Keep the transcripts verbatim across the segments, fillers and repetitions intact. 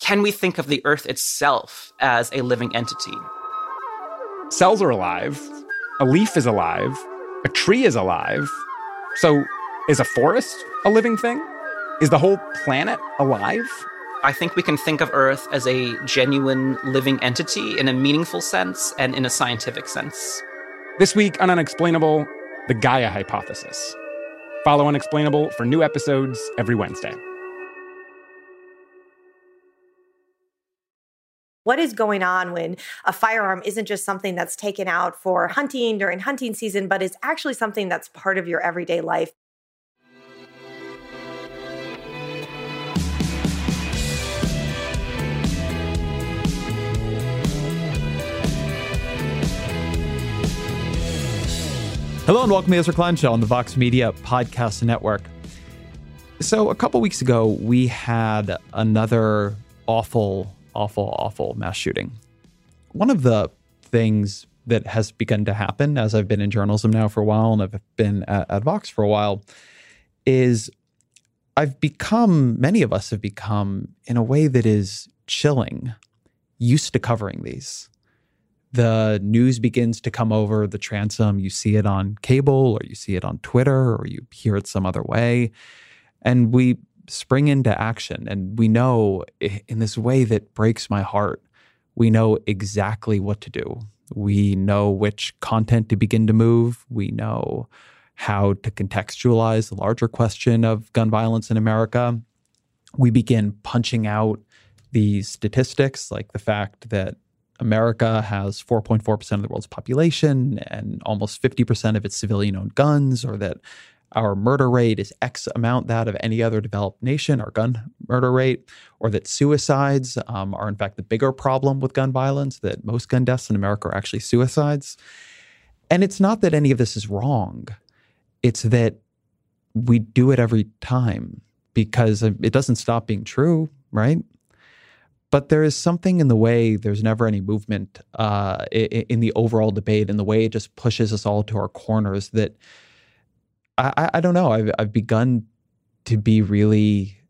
can we think of the Earth itself as a living entity? Cells are alive. A leaf is alive. A tree is alive. So is a forest a living thing? Is the whole planet alive? I think we can think of Earth as a genuine living entity in a meaningful sense and in a scientific sense. This week on Unexplainable, the Gaia hypothesis. Follow Unexplainable for new episodes every Wednesday. What is going on when a firearm isn't just something that's taken out for hunting during hunting season, but is actually something that's part of your everyday life? Hello and welcome to the Ezra Klein Show on the Vox Media Podcast Network. So a couple weeks ago, we had another awful, awful, awful mass shooting. One of the things that has begun to happen as I've been in journalism now for a while and I've been at, at Vox for a while is I've become, many of us have become, in a way that is chilling, used to covering these. The news begins to come over the transom. You see it on cable or you see it on Twitter or you hear it some other way. And we spring into action. And we know in this way that breaks my heart, we know exactly what to do. We know which content to begin to move. We know how to contextualize the larger question of gun violence in America. We begin punching out these statistics, like the fact that America has four point four percent of the world's population and almost fifty percent of its civilian-owned guns, or that our murder rate is X amount that of any other developed nation, our gun murder rate, or that suicides um, are in fact the bigger problem with gun violence, that most gun deaths in America are actually suicides. And it's not that any of this is wrong. It's that we do it every time because it doesn't stop being true, right? But there is something in the way there's never any movement uh, in the overall debate, in the way it just pushes us all to our corners that I, I don't know. I've, I've begun to be really,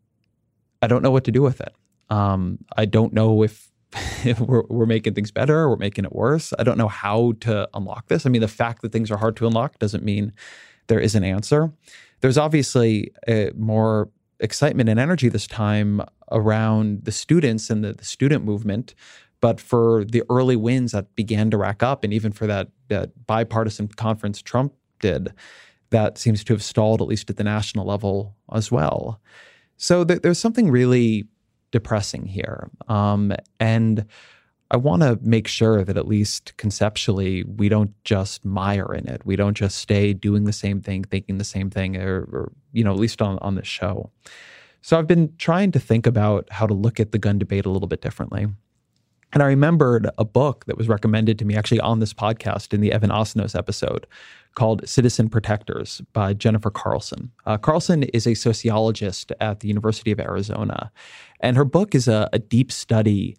I don't know what to do with it. Um, I don't know if, if we're, we're making things better or we're making it worse. I don't know how to unlock this. I mean, the fact that things are hard to unlock doesn't mean there is an answer. There's obviously a more excitement and energy this time around the students and the, the student movement. But for the early wins that began to rack up, and even for that, that bipartisan conference Trump did, that seems to have stalled, at least at the national level as well. So th- there's something really depressing here. Um, and I want to make sure that at least conceptually, we don't just mire in it. We don't just stay doing the same thing, thinking the same thing, or, or you know, at least on, on this show. So I've been trying to think about how to look at the gun debate a little bit differently. And I remembered a book that was recommended to me actually on this podcast in the Evan Osnos episode called Citizen Protectors by Jennifer Carlson. Uh, Carlson is a sociologist at the University of Arizona. And her book is a, a deep study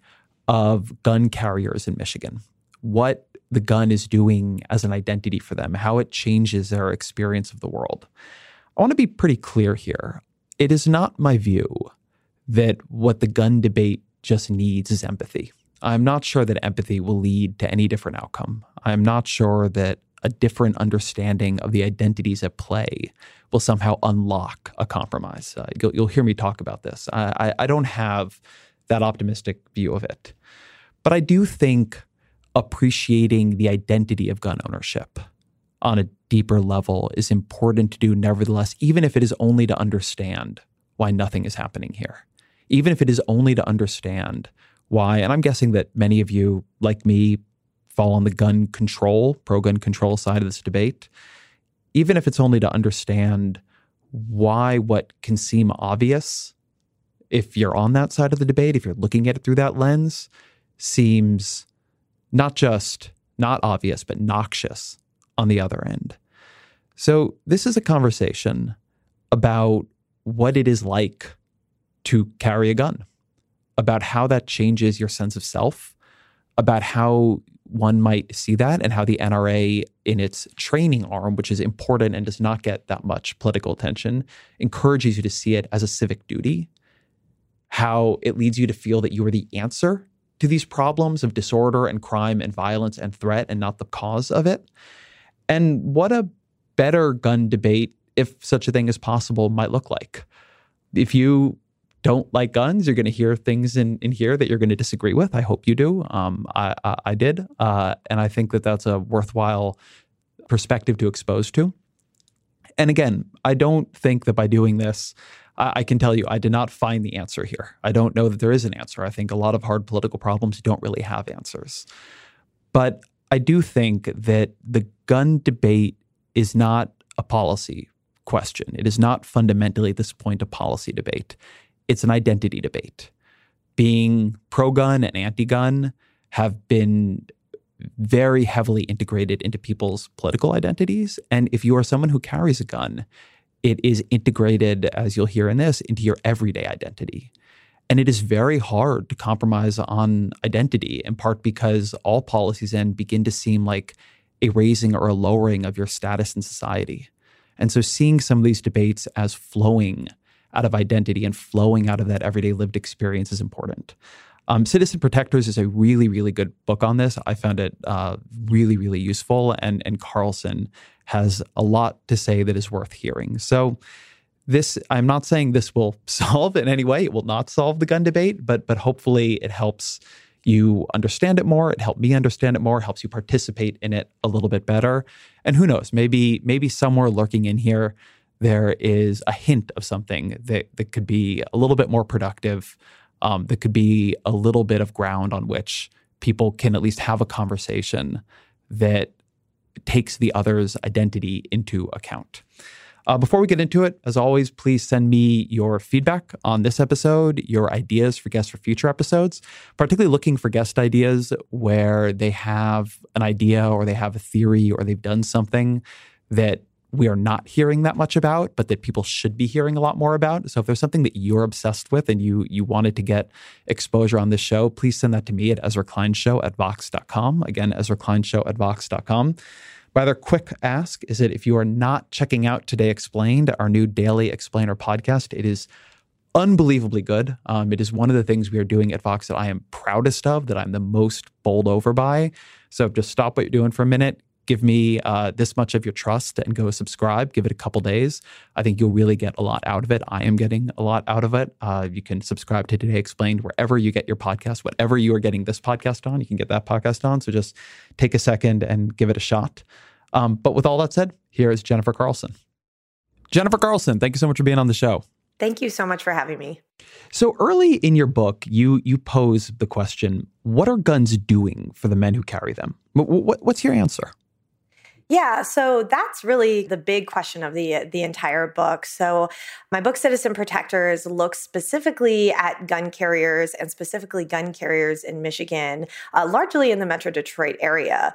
of gun carriers in Michigan, what the gun is doing as an identity for them, how it changes their experience of the world. I want to be pretty clear here. It is not my view that what the gun debate just needs is empathy. I'm not sure that empathy will lead to any different outcome. I'm not sure that a different understanding of the identities at play will somehow unlock a compromise. Uh, you'll, you'll hear me talk about this. I, I, I don't have that optimistic view of it. But I do think appreciating the identity of gun ownership on a deeper level is important to do nevertheless, even if it is only to understand why nothing is happening here. Even if it is only to understand why, and I'm guessing that many of you, like me, fall on the gun control, pro-gun control side of this debate, even if it's only to understand why what can seem obvious, if you're on that side of the debate, if you're looking at it through that lens, seems not just not obvious, but noxious on the other end. So this is a conversation about what it is like to carry a gun, about how that changes your sense of self, about how one might see that and how the N R A in its training arm, which is important and does not get that much political attention, encourages you to see it as a civic duty. how it leads you to feel that you are the answer to these problems of disorder and crime and violence and threat and not the cause of it. And what a better gun debate, if such a thing is possible, might look like. If you don't like guns, you're going to hear things in, in here that you're going to disagree with. I hope you do. Um, I, I, I did. Uh, and I think that that's a worthwhile perspective to expose to. And again, I don't think that by doing this, I, I can tell you, I did not find the answer here. I don't know that there is an answer. I think a lot of hard political problems don't really have answers. But I do think that the gun debate is not a policy question. It is not fundamentally at this point a policy debate. It's an identity debate. Being pro-gun and anti-gun have been very heavily integrated into people's political identities. And if you are someone who carries a gun, it is integrated, as you'll hear in this, into your everyday identity. And it is very hard to compromise on identity, in part because all policies then begin to seem like a raising or a lowering of your status in society. And so seeing some of these debates as flowing out of identity and flowing out of that everyday lived experience is important. Um, Citizen Protectors is a really, really good book on this. I found it uh, really, really useful. And, and Carlson has a lot to say that is worth hearing. So this, I'm not saying this will solve in any way. It will not solve the gun debate, but, but hopefully it helps you understand it more. It helped me understand it more, helps you participate in it a little bit better. And who knows, maybe, maybe somewhere lurking in here, there is a hint of something that, that could be a little bit more productive, um, that could be a little bit of ground on which people can at least have a conversation that takes the other's identity into account. Uh, before we get into it, as always, please send me your feedback on this episode, your ideas for guests for future episodes, particularly looking for guest ideas where they have an idea or they have a theory or they've done something that we are not hearing that much about, but that people should be hearing a lot more about. So if there's something that you're obsessed with and you you wanted to get exposure on this show, please send that to me at Ezra Klein Show at Vox dot com. Again, Ezra Klein Show at Vox dot com. My other quick ask is that if you are not checking out Today Explained, our new daily explainer podcast, it is unbelievably good. Um, it is one of the things we are doing at Vox that I am proudest of, that I'm the most bowled over by. So just stop what you're doing for a minute. Give me uh, this much of your trust and go subscribe. Give it a couple days. I think you'll really get a lot out of it. I am getting a lot out of it. Uh, you can subscribe to Today Explained wherever you get your podcast. Whatever you are getting this podcast on, you can get that podcast on. So just take a second and give it a shot. Um, but with all that said, here is Jennifer Carlson. Jennifer Carlson, thank you so much for being on the show. Thank you so much for having me. So early in your book, you you pose the question, what are guns doing for the men who carry them? What, what, what's your answer? Yeah, so that's really the big question of the the entire book. So my book, Citizen Protectors, looks specifically at gun carriers and specifically gun carriers in Michigan, uh, largely in the Metro Detroit area.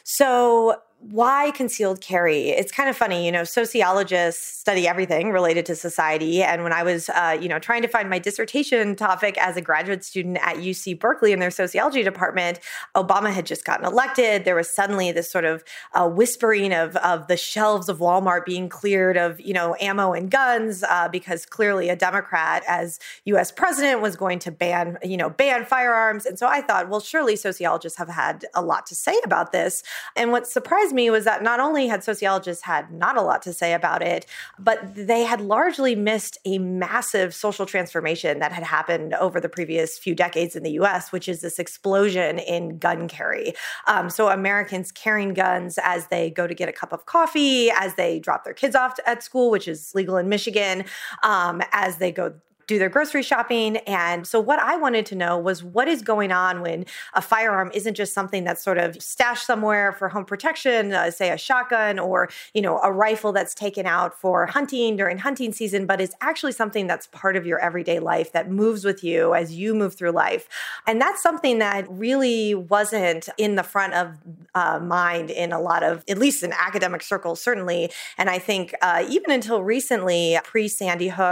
So why concealed carry? It's kind of funny, you know, sociologists study everything related to society. And when I was, uh, you know, trying to find my dissertation topic as a graduate student at U C Berkeley in their sociology department, Obama had just gotten elected. There was suddenly this sort of uh, whispering of, of the shelves of Walmart being cleared of, you know, ammo and guns uh, because clearly a Democrat as U S president was going to ban, you know, ban firearms. And so I thought, well, surely sociologists have had a lot to say about this. And what surprised me was that not only had sociologists had not a lot to say about it, but they had largely missed a massive social transformation that had happened over the previous few decades in the U S, which is this explosion in gun carry. Um, so Americans carrying guns as they go to get a cup of coffee, as they drop their kids off at school, which is legal in Michigan, um, as they go do their grocery shopping. And so what I wanted to know was what is going on when a firearm isn't just something that's sort of stashed somewhere for home protection, uh, say a shotgun or, you know, a rifle that's taken out for hunting during hunting season, but is actually something that's part of your everyday life that moves with you as you move through life. And that's something that really wasn't in the front of uh, mind in a lot of, at least in academic circles, certainly. And I think uh, even until recently, pre-Sandy Hook,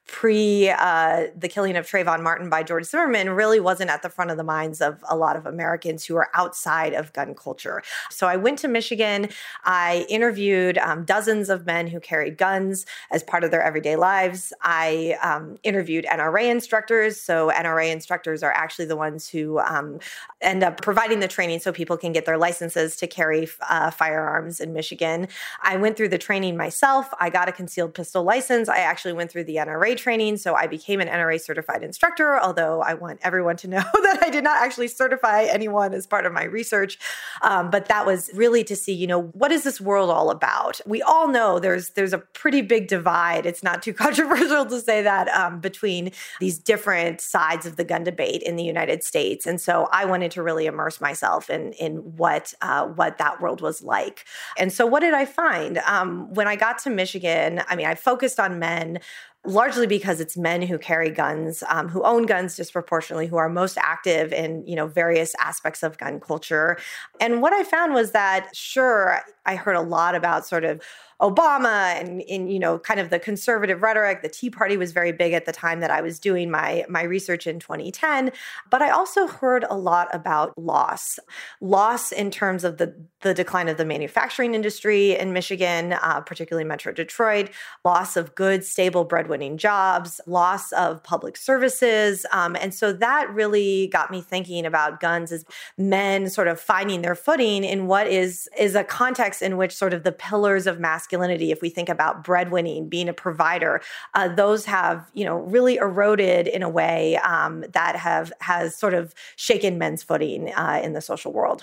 pre uh, the killing of Trayvon Martin by George Zimmerman really wasn't at the front of the minds of a lot of Americans who are outside of gun culture. So I went to Michigan. I interviewed um, dozens of men who carried guns as part of their everyday lives. I um, interviewed N R A instructors. So N R A instructors are actually the ones who um, end up providing the training so people can get their licenses to carry uh, firearms in Michigan. I went through the training myself. I got a concealed pistol license. I actually went through the N R A training, so I became an N R A certified instructor, although I want everyone to know that I did not actually certify anyone as part of my research. Um, but that was really to see, you know, what is this world all about? We all know there's there's a pretty big divide. It's not too controversial to say that um, between these different sides of the gun debate in the United States. And so I wanted to really immerse myself in, in what, uh, what that world was like. And so what did I find? Um, when I got to Michigan, I mean, I focused on men largely because it's men who carry guns, um, who own guns disproportionately, who are most active in, you know, various aspects of gun culture. And what I found was that, sure, I heard a lot about sort of Obama and, in, you know, kind of the conservative rhetoric. The Tea Party was very big at the time that I was doing my, my research in twenty ten. But I also heard a lot about loss. Loss in terms of the, the decline of the manufacturing industry in Michigan, uh, particularly Metro Detroit, loss of good, stable, breadwinning jobs, loss of public services. Um, and so that really got me thinking about guns as men sort of finding their footing in what is, is a context in which sort of the pillars of masculinity, if we think about breadwinning, being a provider, uh, those have, you know, really eroded in a way um, that have has sort of shaken men's footing uh, in the social world.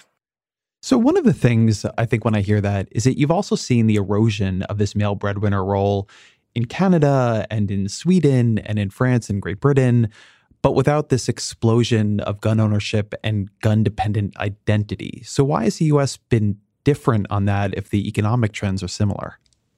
So one of the things I think when I hear that is that you've also seen the erosion of this male breadwinner role in Canada and in Sweden and in France and Great Britain, but without this explosion of gun ownership and gun-dependent identity. So why has the U S been different on that if the economic trends are similar?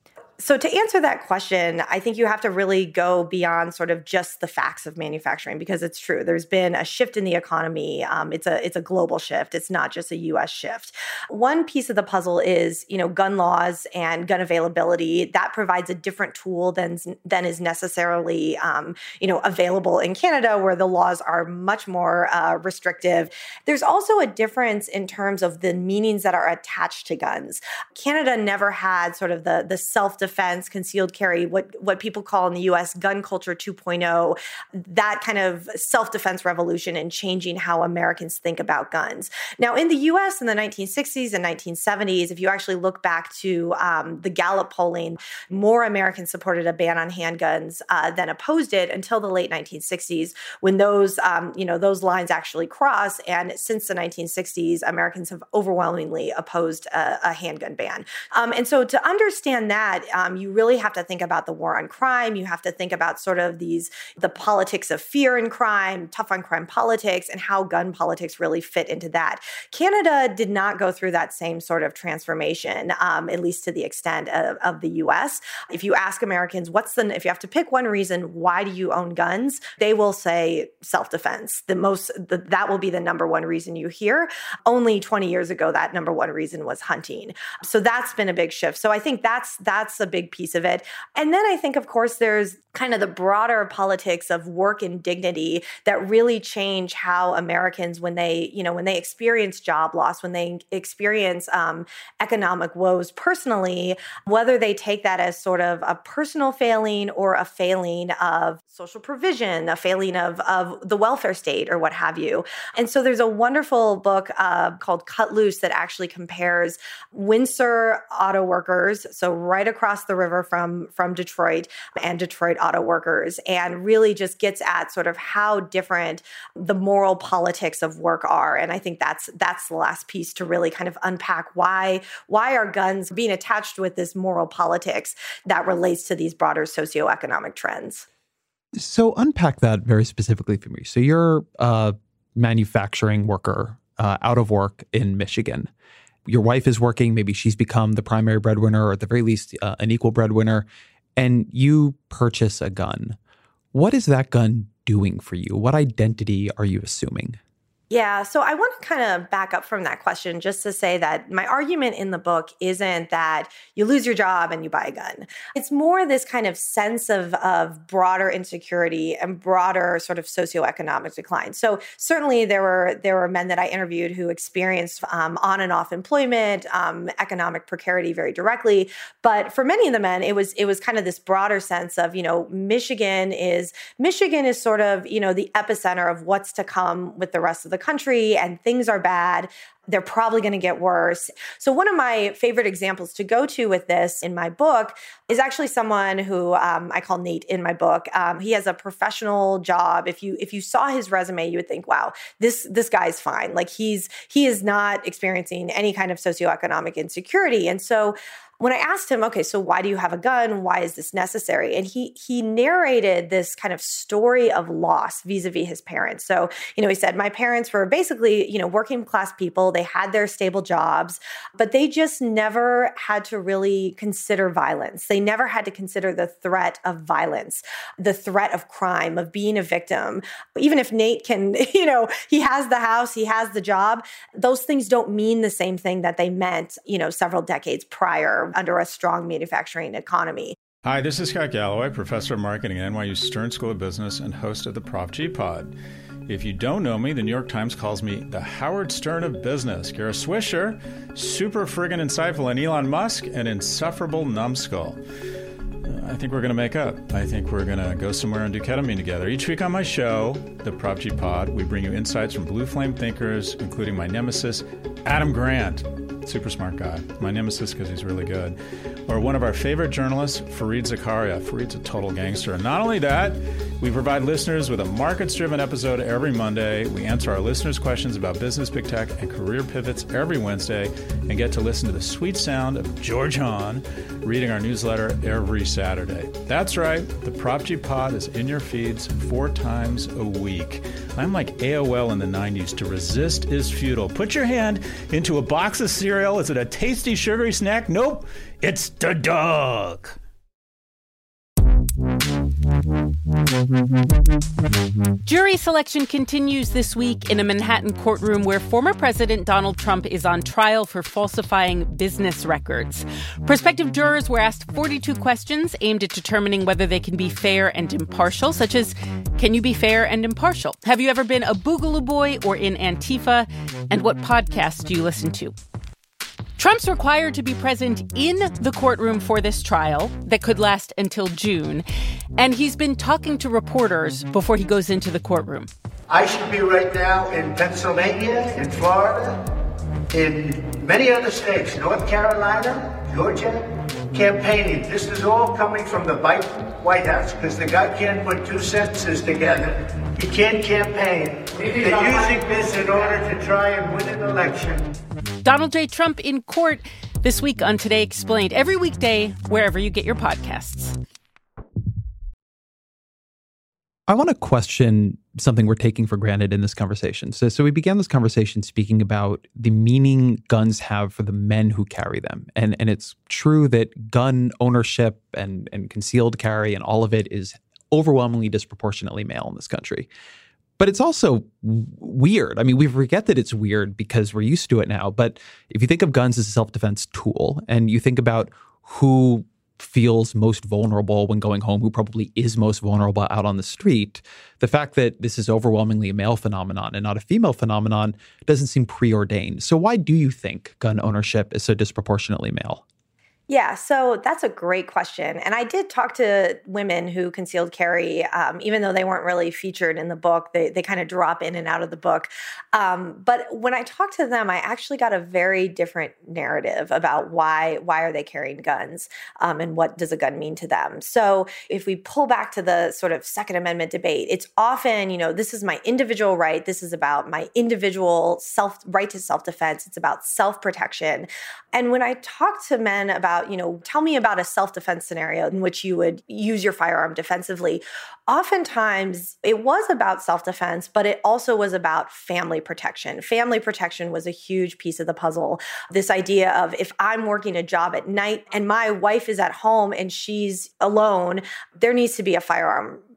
So to answer that question, I think you have to really go beyond sort of just the facts of manufacturing, because it's true. There's been a shift in the economy. Um, it's a it's a global shift. It's not just a U S shift. One piece of the puzzle is, you know, gun laws and gun availability. That provides a different tool than than is necessarily, um, you know, available in Canada, where the laws are much more uh, restrictive. There's also a difference in terms of the meanings that are attached to guns. Canada never had sort of the the self defense, concealed carry, what, what people call in the U S gun culture two point oh, that kind of self-defense revolution and changing how Americans think about guns. Now, in the U S in the nineteen sixties and nineteen seventies, if you actually look back to um, the Gallup polling, more Americans supported a ban on handguns uh, than opposed it until the late nineteen sixties, when those, um, you know, those lines actually cross. And since the nineteen sixties, Americans have overwhelmingly opposed a, a handgun ban. Um, and so to understand that, Um, you really have to think about the war on crime. You have to think about sort of these, the politics of fear and crime, tough on crime politics, and how gun politics really fit into that. Canada did not go through that same sort of transformation, um, at least to the extent of, of the U S. If you ask Americans, what's the, if you have to pick one reason, why do you own guns? They will say self-defense. The most, the, that will be the number one reason you hear. Only twenty years ago, that number one reason was hunting. So that's been a big shift. So I think that's, that's a big piece of it. And then I think, of course, there's kind of the broader politics of work and dignity that really change how Americans, when they, you know, when they experience job loss, when they experience um, economic woes personally, whether they take that as sort of a personal failing or a failing of social provision, a failing of, of the welfare state or what have you. And so there's a wonderful book uh, called Cut Loose that actually compares Windsor auto workers, so right across the river from, from Detroit, and Detroit auto workers, and really just gets at sort of how different the moral politics of work are. And I think that's that's the last piece to really kind of unpack why, why are guns being attached with this moral politics that relates to these broader socioeconomic trends. So unpack that very specifically for me. So you're a manufacturing worker uh, out of work in Michigan. Your wife is working, maybe she's become the primary breadwinner, or at the very least uh, an equal breadwinner, and you purchase a gun. What is that gun doing for you? What identity are you assuming? Yeah, so I want to kind of back up from that question just to say that my argument in the book isn't that you lose your job and you buy a gun. It's more this kind of sense of, of broader insecurity and broader sort of socioeconomic decline. So certainly there were there were men that I interviewed who experienced um, on and off employment, um, economic precarity very directly. But for many of the men, it was it was kind of this broader sense of, you know, Michigan is Michigan is sort of, you know, the epicenter of what's to come with the rest of the country, and things are bad. They're probably going to get worse. So one of my favorite examples to go to with this in my book is actually someone who um, I call Nate in my book. Um, he has a professional job. If you if you saw his resume, you would think, wow, this this guy's fine. Like he's he is not experiencing any kind of socioeconomic insecurity. And so when I asked him, okay, so why do you have a gun? Why is this necessary? And he he narrated this kind of story of loss vis-a-vis his parents. So, you know, he said, my parents were basically, you know, working class people. They had their stable jobs, but they just never had to really consider violence. They never had to consider the threat of violence, the threat of crime, of being a victim. Even if Nate can, you know, he has the house, he has the job, those things don't mean the same thing that they meant, you know, several decades prior under a strong manufacturing economy. Hi, this is Scott Galloway, professor of marketing at N Y U Stern School of Business and host of the Prof G Pod. If you don't know me, the New York Times calls me the Howard Stern of business. Kara Swisher, super friggin' insightful, and Elon Musk, an insufferable numbskull. Uh, I think we're going to make up. I think we're going to go somewhere and do ketamine together. Each week on my show, the Prof G Pod, we bring you insights from blue flame thinkers, including my nemesis, Adam Grant. Super smart guy. My nemesis because he's really good. Or one of our favorite journalists, Fareed Zakaria. Fareed's a total gangster. And not only that, we provide listeners with a markets-driven episode every Monday. We answer our listeners' questions about business, big tech, and career pivots every Wednesday, and get to listen to the sweet sound of George Hahn reading our newsletter every Saturday. That's right. The Prop G Pod is in your feeds four times a week. I'm like A O L in the nineties. To resist is futile. Put your hand into a box of cereal. Is it a tasty, sugary snack? Nope. It's the dog. Jury selection continues this week in a Manhattan courtroom where former President Donald Trump is on trial for falsifying business records. Prospective jurors were asked forty-two questions aimed at determining whether they can be fair and impartial, such as, can you be fair and impartial? Have you ever been a Boogaloo Boy or in Antifa? And what podcasts do you listen to? Trump's required to be present in the courtroom for this trial that could last until June, and he's been talking to reporters before he goes into the courtroom. I should be right now in Pennsylvania, in Florida, in many other states, North Carolina, Georgia, campaigning. This is all coming from the White House because the guy can't put two sentences together. He can't campaign. They're using this in order to try and win an election. Donald J. Trump in court this week on Today Explained, every weekday, wherever you get your podcasts. I want to question something we're taking for granted in this conversation. So, so we began this conversation speaking about the meaning guns have for the men who carry them. And, and it's true that gun ownership and, and concealed carry and all of it is overwhelmingly disproportionately male in this country. But it's also weird. I mean, we forget that it's weird because we're used to it now. But if you think of guns as a self-defense tool and you think about who feels most vulnerable when going home, who probably is most vulnerable out on the street, the fact that this is overwhelmingly a male phenomenon and not a female phenomenon doesn't seem preordained. So why do you think gun ownership is so disproportionately male? Yeah, so that's a great question. And I did talk to women who concealed carry, um, even though they weren't really featured in the book. They they kind of drop in and out of the book. Um, but when I talked to them, I actually got a very different narrative about why why are they carrying guns um, and what does a gun mean to them. So if we pull back to the sort of Second Amendment debate, it's often, you know, this is my individual right. This is about my individual self right to self-defense. It's about self-protection. And when I talk to men about, you know, tell me about a self-defense scenario in which you would use your firearm defensively. Oftentimes, it was about self-defense, but it also was about family protection. Family protection was a huge piece of the puzzle. This idea of if I'm working a job at night and my wife is at home and she's alone, there needs to be a firearm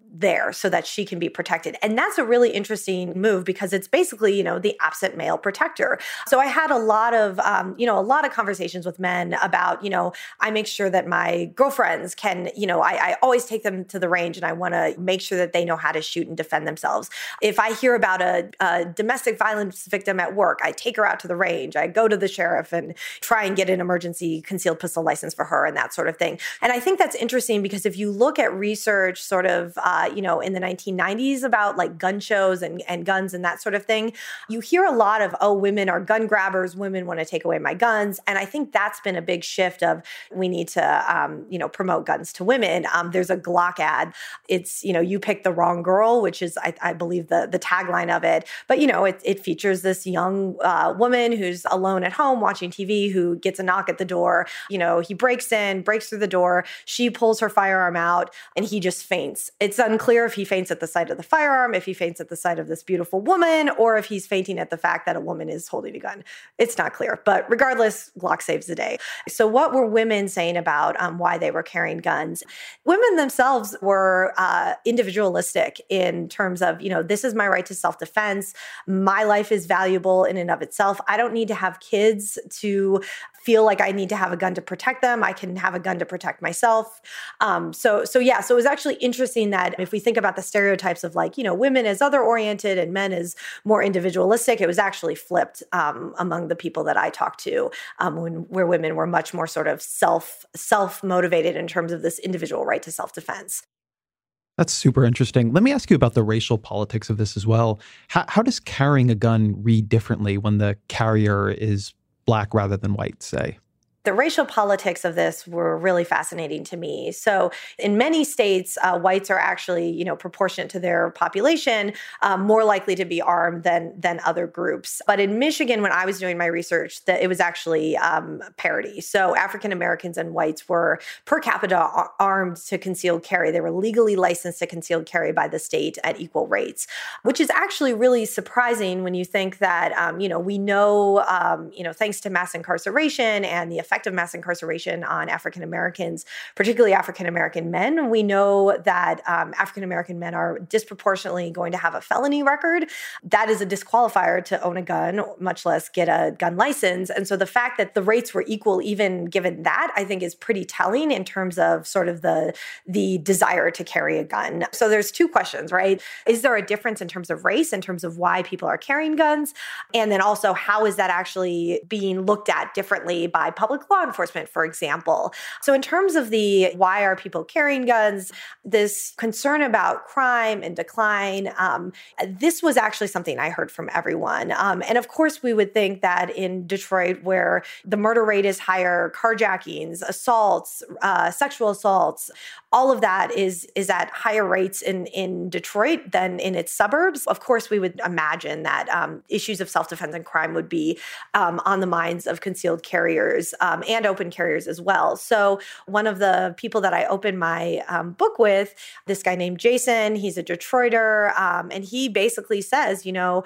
there so that she can be protected. And that's a really interesting move because it's basically, you know, the absent male protector. So I had a lot of, um, you know, a lot of conversations with men about, you know, I make sure that my girlfriends can, you know, I, I always take them to the range and I want to make sure that they know how to shoot and defend themselves. If I hear about a, a domestic violence victim at work, I take her out to the range. I go to the sheriff and try and get an emergency concealed pistol license for her and that sort of thing. And I think that's interesting because if you look at research sort of, uh, you know, in the nineteen nineties about like gun shows and, and guns and that sort of thing, you hear a lot of, oh, women are gun grabbers, women want to take away my guns. And I think that's been a big shift of we need to, um, you know, promote guns to women. Um, there's a Glock ad. It's, you know, you picked the wrong girl, which is, I, I believe, the, the tagline of it. But, you know, it, it features this young uh, woman who's alone at home watching T V who gets a knock at the door. You know, he breaks in, breaks through the door. She pulls her firearm out and he just faints. It's unclear if he faints at the sight of the firearm, if he faints at the sight of this beautiful woman, or if he's fainting at the fact that a woman is holding a gun. It's not clear. But regardless, Glock saves the day. So what were women saying about um, why they were carrying guns? Women themselves were uh, individualistic in terms of, you know, this is my right to self-defense. My life is valuable in and of itself. I don't need to have kids to feel like I need to have a gun to protect them. I can have a gun to protect myself. Um, so, so yeah, so it was actually interesting that if we think about the stereotypes of like, you know, women as other-oriented and men as more individualistic, it was actually flipped um, among the people that I talked to, um, when, where women were much more sort of self, self-motivated in terms of this individual right to self-defense. That's super interesting. Let me ask you about the racial politics of this as well. How, how does carrying a gun read differently when the carrier is Black rather than white, say? The racial politics of this were really fascinating to me. So in many states, uh, whites are actually, you know, proportionate to their population, um, more likely to be armed than than other groups. But in Michigan, when I was doing my research, that it was actually um, parity. So African Americans and whites were per capita ar- armed to concealed carry. They were legally licensed to concealed carry by the state at equal rates, which is actually really surprising when you think that, um, you know, we know, um, you know, thanks to mass incarceration and the effect of mass incarceration on African Americans, particularly African American men, we know that um, African American men are disproportionately going to have a felony record. That is a disqualifier to own a gun, much less get a gun license. And so the fact that the rates were equal, even given that, I think is pretty telling in terms of sort of the, the desire to carry a gun. So there's two questions, right? Is there a difference in terms of race, in terms of why people are carrying guns? And then also, how is that actually being looked at differently by public law enforcement, for example? So in terms of the why are people carrying guns, this concern about crime and decline, um, this was actually something I heard from everyone. Um, and of course, we would think that in Detroit, where the murder rate is higher, carjackings, assaults, uh, sexual assaults, all of that is, is at higher rates in, in Detroit than in its suburbs. Of course, we would imagine that um, issues of self-defense and crime would be um, on the minds of concealed carriers um, and open carriers as well. So one of the people that I opened my um, book with, this guy named Jason, he's a Detroiter, um, and he basically says, you know,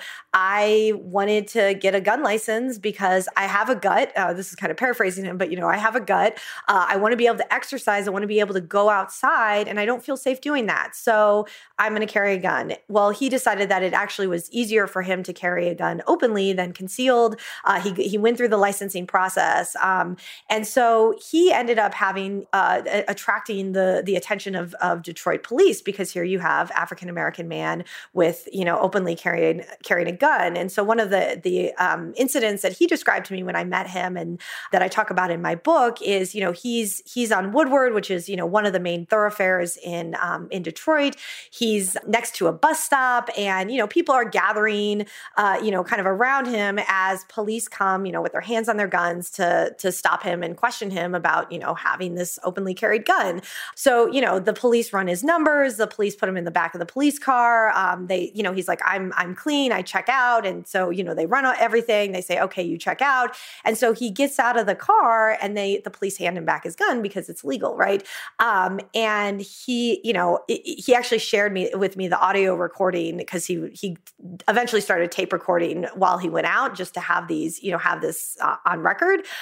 I wanted to get a gun license because I have a gut. Uh, this is kind of paraphrasing him, but, you know, I have a gut. Uh, I want to be able to exercise. I want to be able to go outside, and I don't feel safe doing that. So I'm going to carry a gun. Well, he decided that it actually was easier for him to carry a gun openly than concealed. Uh, he, he went through the licensing process. Um, and so he ended up having, uh, attracting the, the attention of, of Detroit police, because here you have African-American man with, you know, openly carrying, carrying a gun. And so one of the, the um, incidents that he described to me when I met him and that I talk about in my book is, you know, he's, he's on Woodward, which is, you know, one of the main thoroughfares in, um, in Detroit. He's next to a bus stop, and, you know, people are gathering, uh, you know, kind of around him as police come, you know, with their hands on their guns to, to stop him and question him about, you know, having this openly carried gun. So, you know, the police run his numbers, the police put him in the back of the police car. Um, they, you know, he's like, I'm, I'm clean, I check out. And so, you know, they run out everything. They say, okay, you check out. And so he gets out of the car, and they, the police hand him back his gun because it's legal, right? Um, and he, you know, he actually shared me with me the audio recording, because he, he eventually started tape recording while he went out, just to have these, you know, have this uh, on record. Um,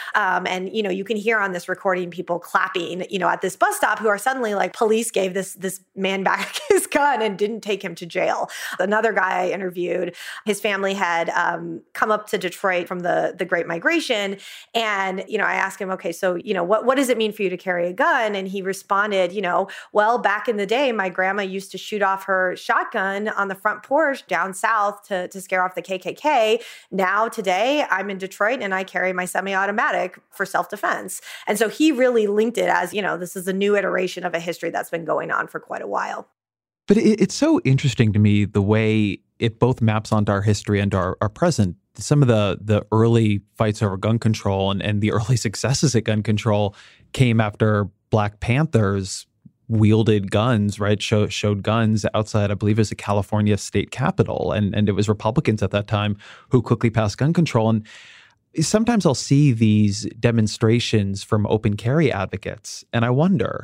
and, you know, you can hear on this recording people clapping, you know, at this bus stop who are suddenly like, police gave this, this man back his gun and didn't take him to jail. Another guy I interviewed, his family had um, come up to Detroit from the, the Great Migration. And, you know, I asked him, okay, so, you know, what, what does it mean for you to carry a gun? And he responded, you know, well, back in the day, my grandma used to shoot off her shotgun on the front porch down south to, to scare off the K K K. Now, today, I'm in Detroit and I carry my semi-automatic for self-defense. And so he really linked it as, you know, this is a new iteration of a history that's been going on for quite a while. But it, it's so interesting to me the way it both maps onto our history and our, our present. Some of the the early fights over gun control and, and the early successes at gun control came after Black Panthers wielded guns, right? Show, showed guns outside, I believe it was the California state capitol. And, and it was Republicans at that time who quickly passed gun control. And sometimes I'll see these demonstrations from open carry advocates, and I wonder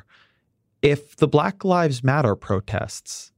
if the Black Lives Matter protests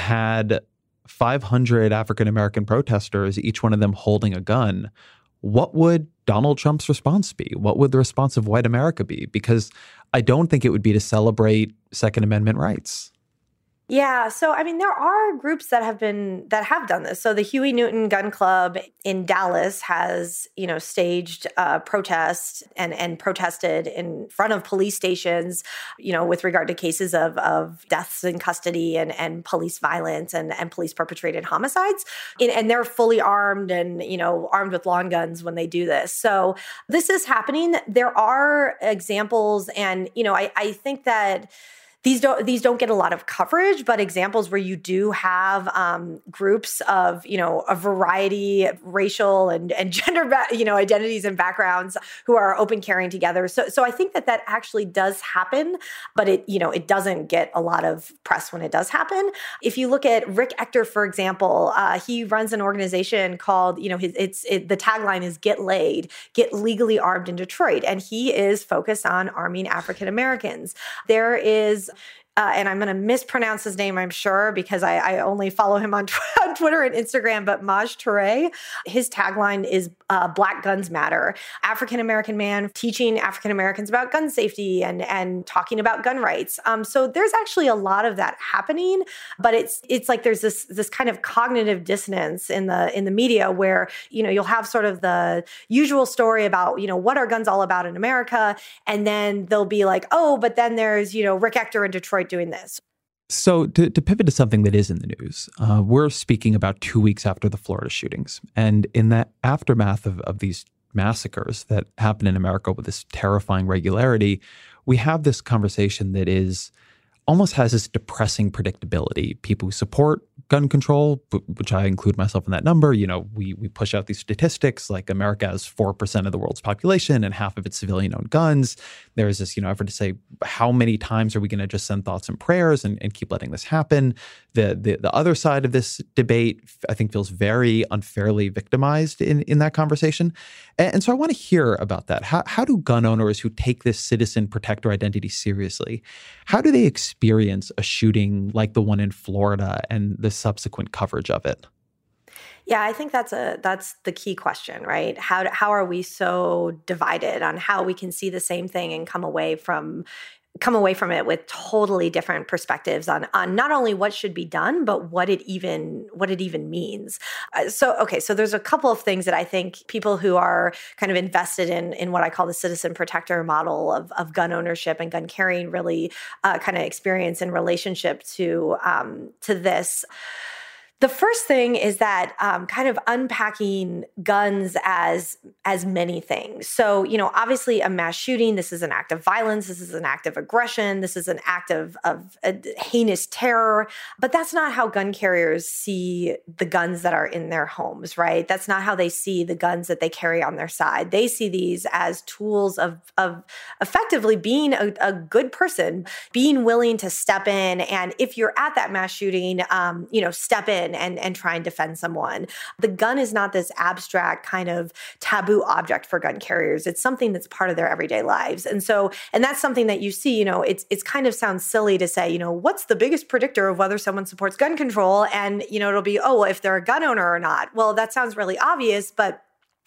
had five hundred African-American protesters, each one of them holding a gun, what would Donald Trump's response be? What would the response of white America be? Because I don't think it would be to celebrate Second Amendment rights. Yeah. So, I mean, there are groups that have been, that have done this. So the Huey Newton Gun Club in Dallas has, you know, staged uh, protests and, and protested in front of police stations, you know, with regard to cases of, of deaths in custody and, and police violence and, and police perpetrated homicides. And, and they're fully armed and, you know, armed with long guns when they do this. So this is happening. There are examples. And, you know, I, I think that These don't these don't get a lot of coverage, but examples where you do have um, groups of, you know, a variety of racial and, and gender, you know, identities and backgrounds who are open carrying together. So so I think that that actually does happen, but it, you know, it doesn't get a lot of press when it does happen. If you look at Rick Ector, for example, uh, he runs an organization called, you know, his, it's it, the tagline is "Get Laid, Get Legally Armed in Detroit," and he is focused on arming African Americans. There is Uh, and I'm going to mispronounce his name, I'm sure, because I, I only follow him on, tw- on Twitter and Instagram, but Maj Toure, his tagline is uh, Black Guns Matter. African-American man teaching African-Americans about gun safety and, and talking about gun rights. Um, so there's actually a lot of that happening, but it's it's like there's this this kind of cognitive dissonance in the in the media where, you know, you'll have sort of the usual story about, you know, what are guns all about in America? And then they'll be like, oh, but then there's, you know, Rick Ector in Detroit doing this. So to, to pivot to something that is in the news, uh, we're speaking about two weeks after the Florida shootings. And in that aftermath of, of these massacres that happen in America with this terrifying regularity, we have this conversation that is almost has this depressing predictability. People who support gun control, which I include myself in that number, you know, we we push out these statistics like America has four percent of the world's population and half of its civilian-owned guns. There's this, you know, effort to say, how many times are we going to just send thoughts and prayers and, and keep letting this happen? The, the the other side of this debate, I think, feels very unfairly victimized in, in that conversation. And, and so I want to hear about that. How, how do gun owners who take this citizen protector identity seriously, how do they experience a shooting like the one in Florida and the subsequent coverage of it? Yeah, I think that's a that's the key question, right? How how are we so divided on how we can see the same thing and come away from come away from it with totally different perspectives on on not only what should be done, but what it even what it even means. Uh, so okay, so there's a couple of things that I think people who are kind of invested in in what I call the citizen protector model of of gun ownership and gun carrying really uh, kind of experience in relationship to um, to this. The first thing is that um, kind of unpacking guns as as many things. So, you know, obviously a mass shooting, this is an act of violence, this is an act of aggression, this is an act of, of uh, heinous terror, but that's not how gun carriers see the guns that are in their homes, right? That's not how they see the guns that they carry on their side. They see these as tools of, of effectively being a, a good person, being willing to step in, and if you're at that mass shooting, um, you know, step in and, and try and defend someone. The gun is not this abstract kind of taboo object for gun carriers. It's something that's part of their everyday lives. And so, and that's something that you see, you know, it's it's kind of sounds silly to say, you know, what's the biggest predictor of whether someone supports gun control? And, you know, it'll be, oh, well, if they're a gun owner or not. Well, that sounds really obvious, but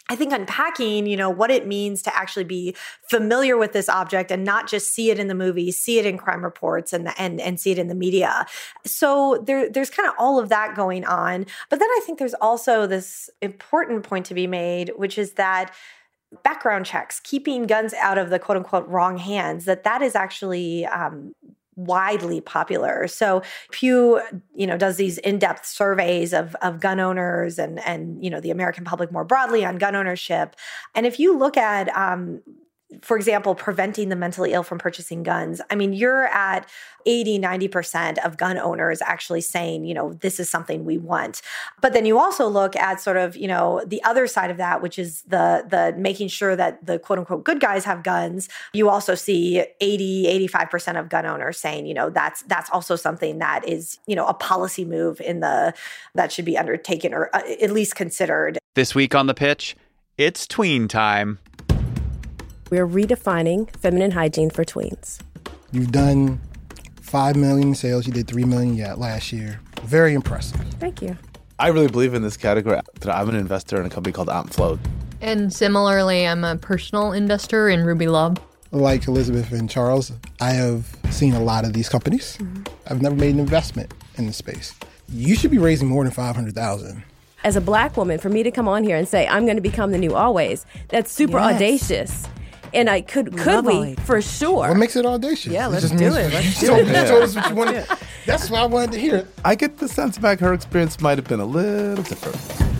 I think unpacking, you know, what it means to actually be familiar with this object and not just see it in the movies, see it in crime reports and and and see it in the media. So there, there's kind of all of that going on. But then I think there's also this important point to be made, which is that background checks, keeping guns out of the quote unquote wrong hands, that that is actually um, widely popular. So Pew, you know, does these in-depth surveys of, of gun owners and, and, you know, the American public more broadly on gun ownership. And if you look at, um, for example, preventing the mentally ill from purchasing guns, I mean, you're at eighty, ninety percent of gun owners actually saying, you know, this is something we want. But then you also look at sort of, you know, the other side of that, which is the the making sure that the quote unquote good guys have guns. You also see eighty, eighty-five percent of gun owners saying, you know, that's that's also something that is, you know, a policy move in the that should be undertaken or uh, at least considered. This week on The Pitch, it's tween time. We're redefining feminine hygiene for tweens. You've done five million in sales. You did three million yet last year. Very impressive. Thank you. I really believe in this category. I'm an investor in a company called AmpFloat. And similarly, I'm a personal investor in Ruby Love. Like Elizabeth and Charles, I have seen a lot of these companies. Mm-hmm. I've never made an investment in the space. You should be raising more than five hundred thousand dollars. As a Black woman, for me to come on here and say, I'm going to become the new Always, that's super yes. audacious. And I could, could we, we, for sure. What makes it audacious? Yeah, let's it do it. Let's do told, it. You told us what you wanted. That's what I wanted to hear. I get the sense back her experience might have been a little different.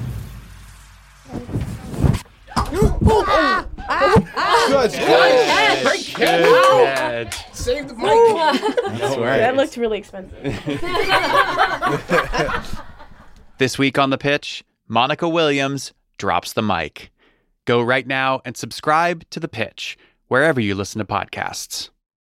Good catch. Great catch. Save the mic. That's right. That looked really expensive. This week on The Pitch, Monica Williams drops the mic. Go right now and subscribe to The Pitch, wherever you listen to podcasts.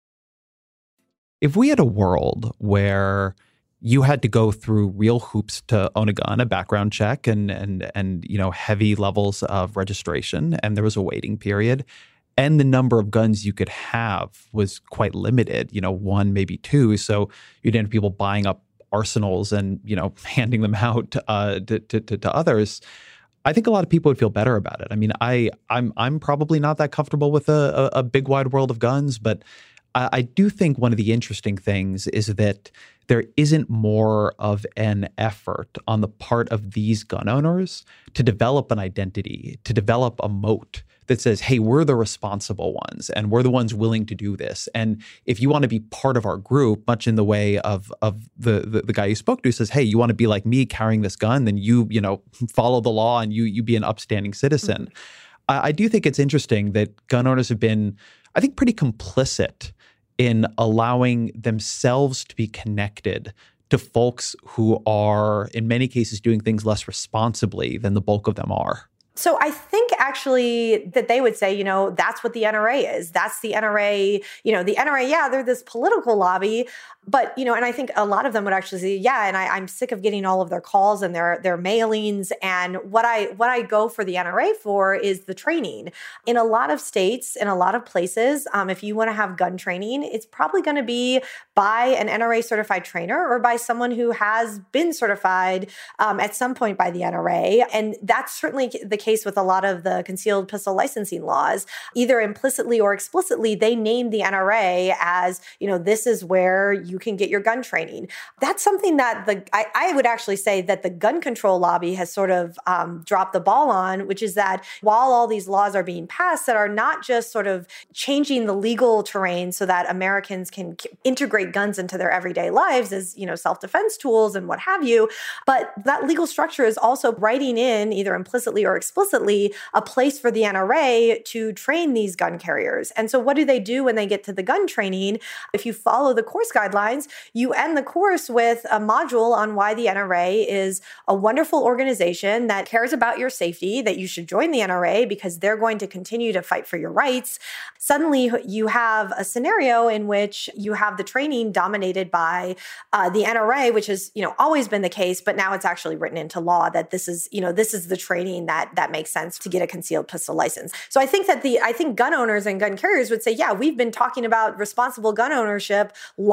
If we had a world where you had to go through real hoops to own a gun, a background check, and and and you know heavy levels of registration, and there was a waiting period, and the number of guns you could have was quite limited, you know, one, maybe two, so you'd have people buying up arsenals and, you know, handing them out uh, to, to, to, to others, I think a lot of people would feel better about it. I mean, I, I'm I'm probably not that comfortable with a, a, a big wide world of guns, but I, I do think one of the interesting things is that there isn't more of an effort on the part of these gun owners to develop an identity, to develop a moat that says, hey, we're the responsible ones and we're the ones willing to do this. And if you want to be part of our group, much in the way of of the the, the guy you spoke to says, hey, you want to be like me carrying this gun, then you, you know, follow the law and you you be an upstanding citizen. Mm-hmm. I, I do think it's interesting that gun owners have been, I think, pretty complicit in allowing themselves to be connected to folks who are, in many cases, doing things less responsibly than the bulk of them are. So I think actually that they would say, you know, that's what the N R A is. That's the N R A, you know, the N R A, yeah, they're this political lobby. But, you know, and I think a lot of them would actually say, yeah, and I, I'm sick of getting all of their calls and their their mailings. And what I what I go for the N R A for is the training. In a lot of states, in a lot of places, um, if you want to have gun training, it's probably going to be by an N R A certified trainer or by someone who has been certified um, at some point by the N R A. And that's certainly the case with a lot of the concealed pistol licensing laws. Either implicitly or explicitly, they name the N R A as, you know, this is where you can get your gun training. That's something that the I, I would actually say that the gun control lobby has sort of um, dropped the ball on, which is that while all these laws are being passed that are not just sort of changing the legal terrain so that Americans can integrate guns into their everyday lives as, you know, self-defense tools and what have you, but that legal structure is also writing in, either implicitly or explicitly, a place for the N R A to train these gun carriers. And so what do they do when they get to the gun training? If you follow the course guidelines, you end the course with a module on why the N R A is a wonderful organization that cares about your safety, that you should join the N R A because they're going to continue to fight for your rights. Suddenly, you have a scenario in which you have the training dominated by uh, the N R A, which has, you know, always been the case, but now it's actually written into law that this is, you know, this is the training that that makes sense to get a concealed pistol license. So I think that the I think gun owners and gun carriers would say, yeah, we've been talking about responsible gun ownership long before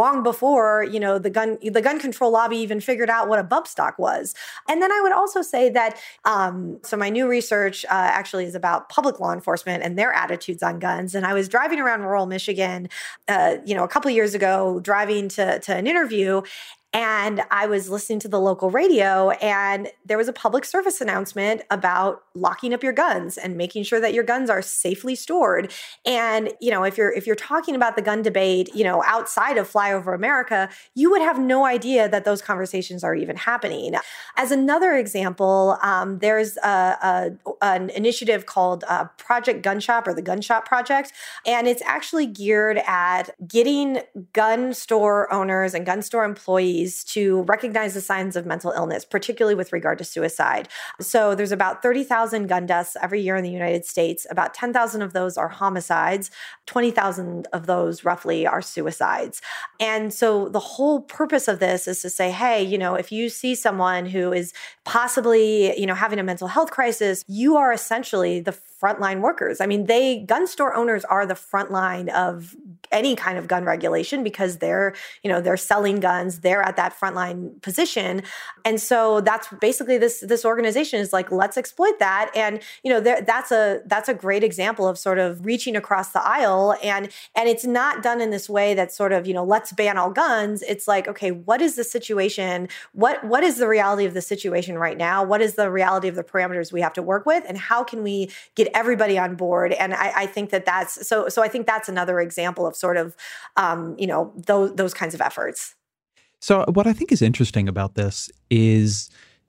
before, you know, the gun the gun control lobby even figured out what a bump stock was. And then I would also say that, um, so my new research uh, actually is about public law enforcement and their attitudes on guns. And I was driving around rural Michigan, uh, you know, a couple of years ago, driving to, to an interview. And I was listening to the local radio, and there was a public service announcement about locking up your guns and making sure that your guns are safely stored. And, you know, if you're if you're talking about the gun debate, you know, outside of Flyover America, you would have no idea that those conversations are even happening. As another example, um, there's a, a, an initiative called uh, Project Gun Shop, or the Gun Shop Project, and it's actually geared at getting gun store owners and gun store employees to recognize the signs of mental illness, particularly with regard to suicide. So there's about thirty thousand gun deaths every year in the United States. About ten thousand of those are homicides. twenty thousand of those roughly are suicides. And so the whole purpose of this is to say, hey, you know, if you see someone who is possibly, you know, having a mental health crisis, you are essentially the frontline workers. I mean, they, gun store owners are the front line of any kind of gun regulation because they're, you know, they're selling guns, they're at that frontline position. And so that's basically this, this organization is like, let's exploit that. And, you know, there, that's a, that's a great example of sort of reaching across the aisle. And, and it's not done in this way that's sort of, you know, let's ban all guns. It's like, okay, what is the situation? What, what is the reality of the situation right now? What is the reality of the parameters we have to work with? And how can we get everybody on board? And I, I think that that's, so, so I think that's another example of sort of, um, you know, those, those kinds of efforts. So what I think is interesting about this is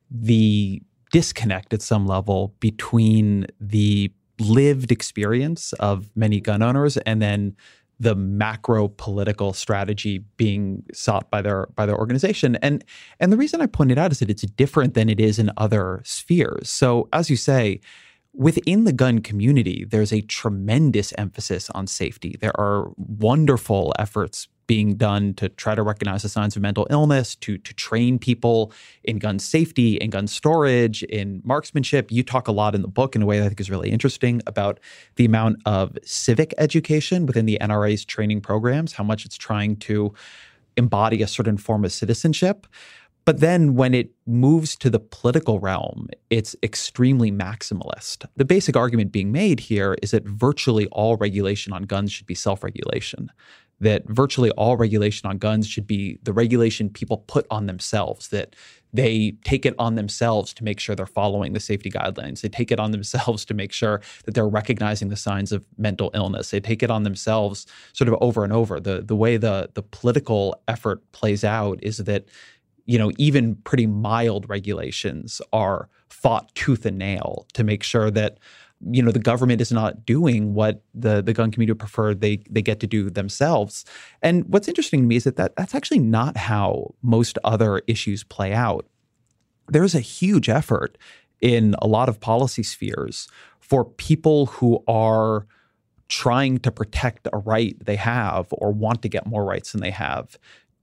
the disconnect at some level between the lived experience of many gun owners and then the macro political strategy being sought by their by their organization. And and the reason I point it out is that it's different than it is in other spheres. So as you say, within the gun community, there's a tremendous emphasis on safety. There are wonderful efforts being done to try to recognize the signs of mental illness, to, to train people in gun safety, in gun storage, in marksmanship. You talk a lot in the book in a way that I think is really interesting about the amount of civic education within the N R A's training programs, how much it's trying to embody a certain form of citizenship. But then when it moves to the political realm, it's extremely maximalist. The basic argument being made here is that virtually all regulation on guns should be self-regulation, that virtually all regulation on guns should be the regulation people put on themselves, that they take it on themselves to make sure they're following the safety guidelines. They take it on themselves to make sure that they're recognizing the signs of mental illness. They take it on themselves sort of over and over. The, the way the, the political effort plays out is that, you know, even pretty mild regulations are fought tooth and nail to make sure that, you know, the government is not doing what the, the gun community prefer they they get to do themselves. And what's interesting to me is that, that that's actually not how most other issues play out. There's a huge effort in a lot of policy spheres for people who are trying to protect a right they have or want to get more rights than they have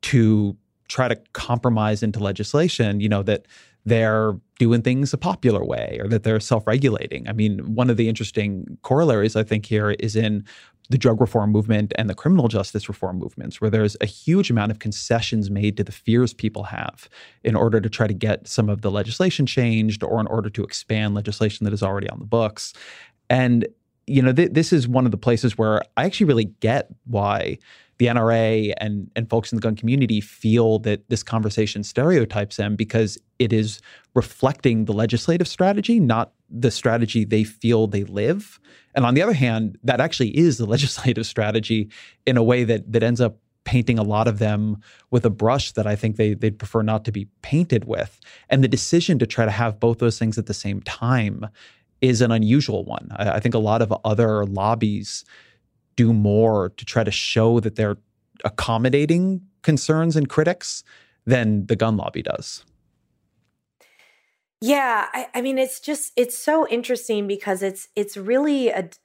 to try to compromise into legislation, you know, that they're doing things a popular way or that they're self-regulating. I mean, one of the interesting corollaries, I think, here is in the drug reform movement and the criminal justice reform movements, where there's a huge amount of concessions made to the fears people have in order to try to get some of the legislation changed or in order to expand legislation that is already on the books. And, you know, th- this is one of the places where I actually really get why the N R A and, and folks in the gun community feel that this conversation stereotypes them, because it is reflecting the legislative strategy, not the strategy they feel they live. And on the other hand, that actually is the legislative strategy in a way that that ends up painting a lot of them with a brush that I think they, they'd prefer not to be painted with. And the decision to try to have both those things at the same time is an unusual one. I, I think a lot of other lobbies do more to try to show that they're accommodating concerns and critics than the gun lobby does. Yeah, I, I mean, it's just, it's so interesting because it's it's really a,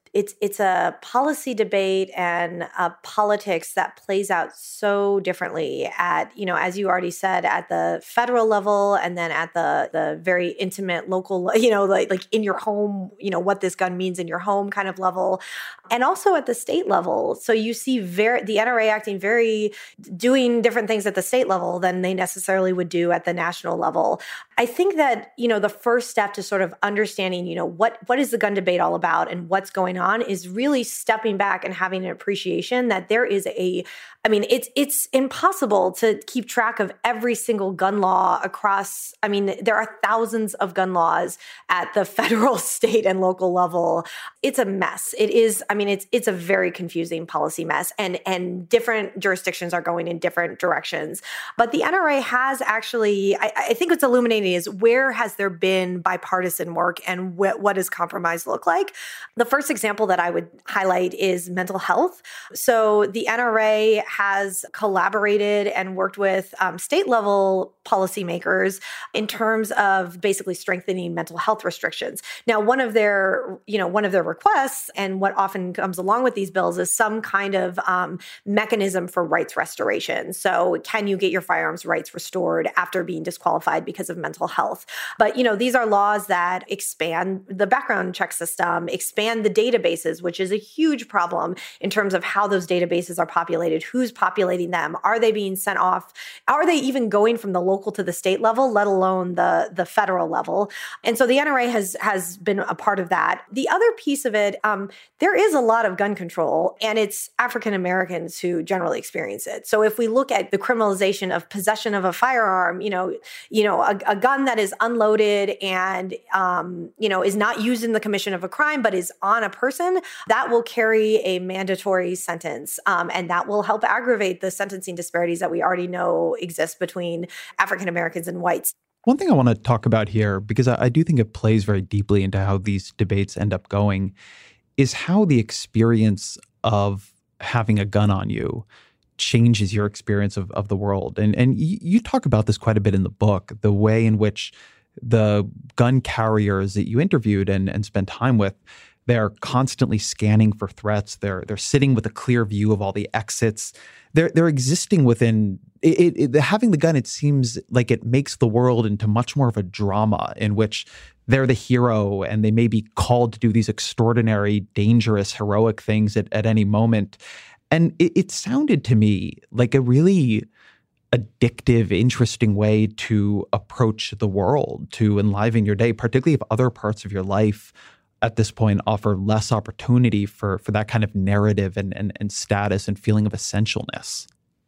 it's it's a policy debate and a politics that plays out so differently at, you know, as you already said, at the federal level, and then at the the very intimate local, you know, like like in your home, you know, what this gun means in your home kind of level, and also at the state level. So you see very the N R A acting very doing different things at the state level than they necessarily would do at the national level. I think that, you know, the first step to sort of understanding, you know, what what is the gun debate all about and what's going on is really stepping back and having an appreciation that there is a, I mean, it's it's impossible to keep track of every single gun law across, I mean, there are thousands of gun laws at the federal, state, and local level. It's a mess. It is, I mean, it's it's a very confusing policy mess, and and different jurisdictions are going in different directions. But the N R A has actually, I, I think what's illuminating is where has there been bipartisan work and wh- what does compromise look like? The first example that I would highlight is mental health. So the N R A has collaborated and worked with um, state level policymakers in terms of basically strengthening mental health restrictions. Now, one of their, you know, one of their requests, and what often comes along with these bills, is some kind of um, mechanism for rights restoration. So, can you get your firearms rights restored after being disqualified because of mental health? But, you know, these are laws that expand the background check system, expand the databases, which is a huge problem in terms of how those databases are populated, who's populating them, are they being sent off, are they even going from the local to the state level, let alone the, the federal level. And so the N R A has, has been a part of that. The other piece of it, um, there is a lot of gun control, and it's African Americans who generally experience it. So if we look at the criminalization of possession of a firearm, you know, you know, a, a gun that is unloaded and, um, you know, is not used in the commission of a crime, but is on a person, that will carry a mandatory sentence. Um, and that will help aggravate the sentencing disparities that we already know exist between African Americans and whites. One thing I want to talk about here, because I, I do think it plays very deeply into how these debates end up going, is how the experience of having a gun on you changes your experience of, of the world. And, and you, you talk about this quite a bit in the book, the way in which the gun carriers that you interviewed and, and spent time with, they're constantly scanning for threats. They're they're sitting with a clear view of all the exits. They're they're existing within it, it, it, having the gun. It seems like it makes the world into much more of a drama in which they're the hero and they may be called to do these extraordinary, dangerous, heroic things at, at any moment. And it, it sounded to me like a really addictive, interesting way to approach the world, to enliven your day, particularly if other parts of your life at this point offer less opportunity for for that kind of narrative and, and, and status and feeling of essentialness.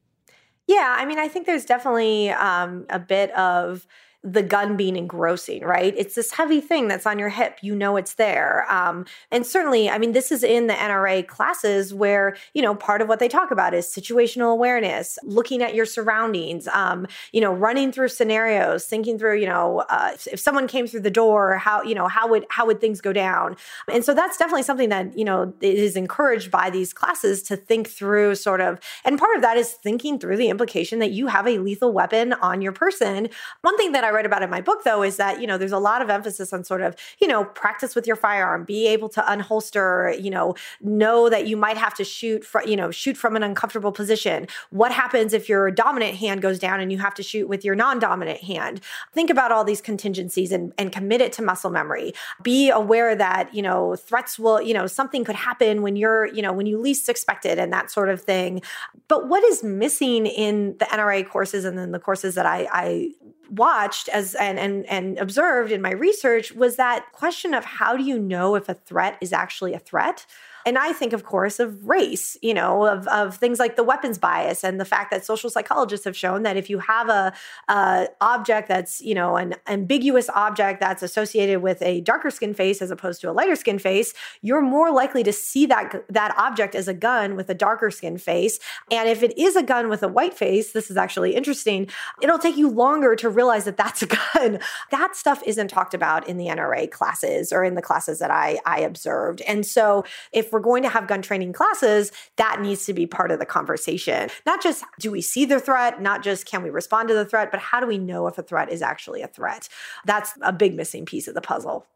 Yeah, I mean, I think there's definitely um, a bit of the gun being engrossing, right? It's this heavy thing that's on your hip. You know it's there. Um, and certainly, I mean, this is in the N R A classes where, you know, part of what they talk about is situational awareness, looking at your surroundings, um, you know, running through scenarios, thinking through, you know, uh, if, if someone came through the door, how, you know, how would, how would things go down? And so that's definitely something that, you know, is encouraged by these classes to think through sort of, and part of that is thinking through the implication that you have a lethal weapon on your person. One thing that I write about in my book, though, is that, you know, there's a lot of emphasis on sort of, you know, practice with your firearm, be able to unholster, you know, know that you might have to shoot, fr- you know, shoot from an uncomfortable position. What happens if your dominant hand goes down and you have to shoot with your non-dominant hand? Think about all these contingencies and, and commit it to muscle memory. Be aware that, you know, threats will, you know, something could happen when you're, you know, when you least expect it and that sort of thing. But what is missing in the N R A courses and then the courses that I, I watched as and, and and observed in my research was that question of how do you know if a threat is actually a threat? And I think, of course, of race, you know, of, of things like the weapons bias and the fact that social psychologists have shown that if you have a, a object that's, you know, an ambiguous object that's associated with a darker skin face as opposed to a lighter skin face, you're more likely to see that, that object as a gun with a darker skin face. And if it is a gun with a white face, this is actually interesting, it'll take you longer to realize that that's a gun. That stuff isn't talked about in the N R A classes or in the classes that I, I observed. And so if we're going to have gun training classes, that needs to be part of the conversation. Not just do we see the threat, not just can we respond to the threat, but how do we know if a threat is actually a threat? That's a big missing piece of the puzzle.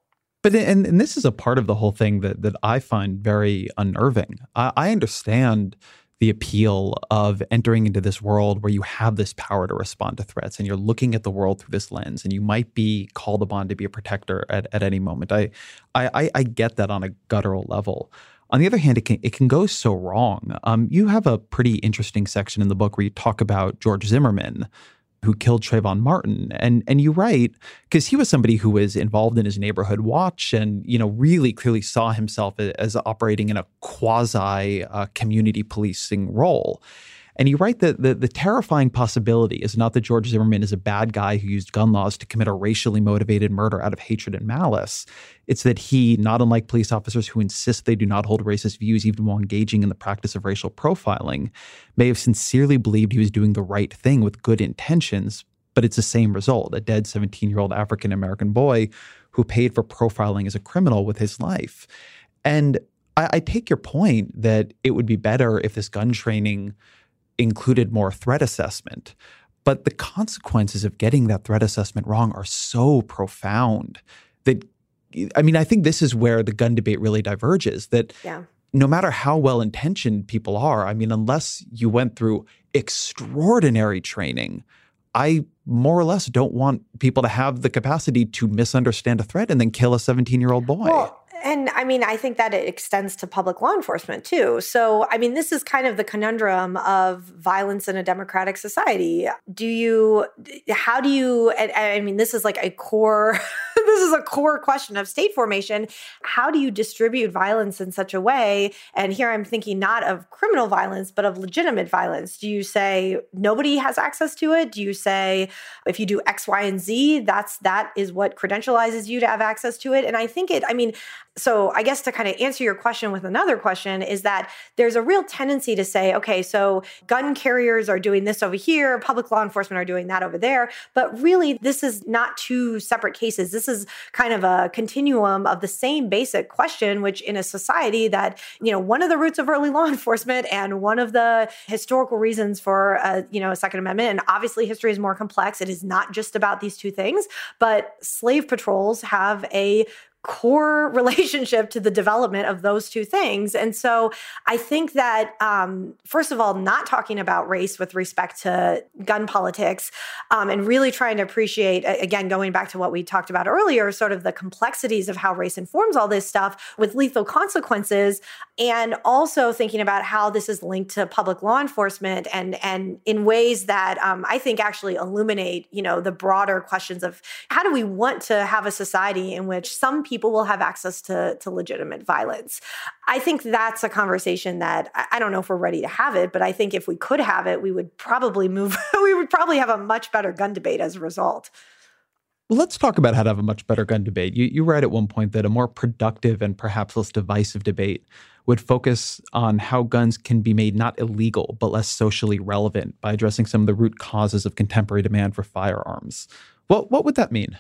But and, and this is a part of the whole thing that that I find very unnerving. I, I understand the appeal of entering into this world where you have this power to respond to threats and you're looking at the world through this lens and you might be called upon to be a protector at, at any moment. I, I I get that on a guttural level. On the other hand, it can it can go so wrong. Um, you have a pretty interesting section in the book where you talk about George Zimmerman, who killed Trayvon Martin. And and you write, because he was somebody who was involved in his neighborhood watch and, you know, really clearly saw himself as operating in a quasi uh, community policing role. And you write that the, the terrifying possibility is not that George Zimmerman is a bad guy who used gun laws to commit a racially motivated murder out of hatred and malice. It's that he, not unlike police officers who insist they do not hold racist views even while engaging in the practice of racial profiling, may have sincerely believed he was doing the right thing with good intentions, but it's the same result, a dead seventeen-year-old African-American boy who paid for profiling as a criminal with his life. And I, I take your point that it would be better if this gun training included more threat assessment. But the consequences of getting that threat assessment wrong are so profound that, I mean, I think this is where the gun debate really diverges, that yeah. no matter how well-intentioned people are, I mean, unless you went through extraordinary training, I more or less don't want people to have the capacity to misunderstand a threat and then kill a seventeen-year-old boy. Well, and I mean, I think that it extends to public law enforcement too. So, I mean, this is kind of the conundrum of violence in a democratic society. Do you, how do you, I mean, this is like a core, this is a core question of state formation. How do you distribute violence in such a way? And here I'm thinking not of criminal violence, but of legitimate violence. Do you say nobody has access to it? Do you say if you do X, Y, and Z, that's, that is what credentializes you to have access to it? And I think it, I mean, so I guess to kind of answer your question with another question is that there's a real tendency to say, okay, so gun carriers are doing this over here, public law enforcement are doing that over there. But really, this is not two separate cases. This is kind of a continuum of the same basic question, which in a society that, you know, one of the roots of early law enforcement and one of the historical reasons for, uh, you know, a Second Amendment, and obviously history is more complex. It is not just about these two things, but slave patrols have a core relationship to the development of those two things. And so I think that, um, first of all, not talking about race with respect to gun politics um, and really trying to appreciate, again, going back to what we talked about earlier, sort of the complexities of how race informs all this stuff with lethal consequences, and also thinking about how this is linked to public law enforcement and, and in ways that um, I think actually illuminate, you know, the broader questions of how do we want to have a society in which some people people will have access to, to legitimate violence. I think that's a conversation that I don't know if we're ready to have it, but I think if we could have it, we would probably move, we would probably have a much better gun debate as a result. Well, let's talk about how to have a much better gun debate. You, you write at one point that a more productive and perhaps less divisive debate would focus on how guns can be made not illegal, but less socially relevant by addressing some of the root causes of contemporary demand for firearms. Well, what would that mean?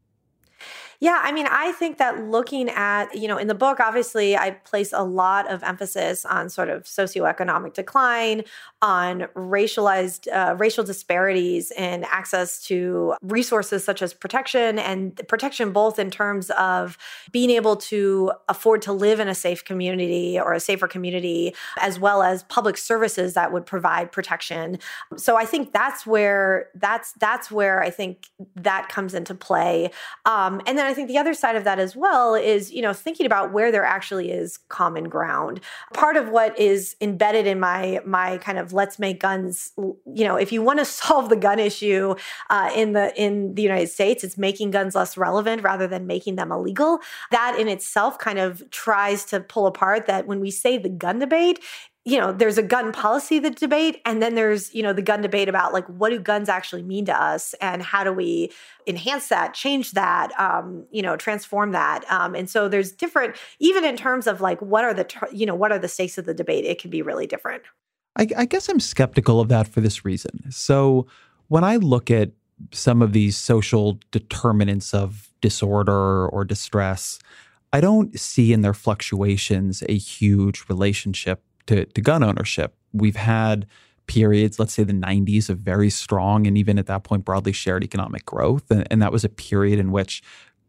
Yeah, I mean, I think that looking at, you know, in the book, obviously, I place a lot of emphasis on sort of socioeconomic decline, on racialized, uh, racial disparities in access to resources such as protection, and protection both in terms of being able to afford to live in a safe community or a safer community, as well as public services that would provide protection. So I think that's where that's that's where I think that comes into play. Um, and then I think the other side of that as well is, you know, thinking about where there actually is common ground. Part of what is embedded in my my kind of let's make guns, you know, if you want to solve the gun issue uh, in the in the United States, it's making guns less relevant rather than making them illegal. That in itself kind of tries to pull apart that when we say the gun debate, you know, there's a gun policy the debate, and then there's, you know, the gun debate about like, what do guns actually mean to us and how do we enhance that, change that, um, you know, transform that. Um, and so there's different, even in terms of like, what are the, you know, what are the stakes of the debate? It can be really different. I, I guess I'm skeptical of that for this reason. So when I look at some of these social determinants of disorder or distress, I don't see in their fluctuations a huge relationship To, to gun ownership. We've had periods, let's say the nineties, of very strong and even at that point broadly shared economic growth. And, and that was a period in which